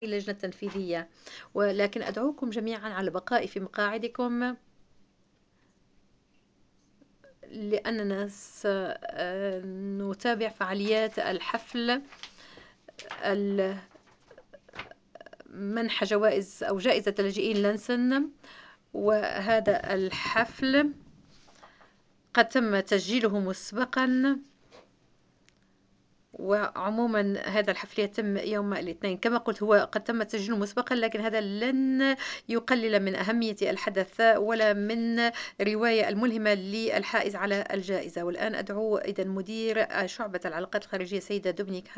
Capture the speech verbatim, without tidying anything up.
اللجنة التنفيذية، ولكن أدعوكم جميعا على البقاء في مقاعدكم لأننا سنتابع فعاليات الحفل منح جوائز أو جائزة اللاجئين لانسن. وهذا الحفل قد تم تسجيله مسبقا، وعموما هذا الحفل يتم يوم الاثنين كما قلت. هو قد تم تسجيله مسبقا، لكن هذا لن يقلل من أهمية الحدث ولا من رواية الملهمة للحائز على الجائزة. والآن أدعو إذا مدير شعبة العلاقات الخارجية سيدة دومينيك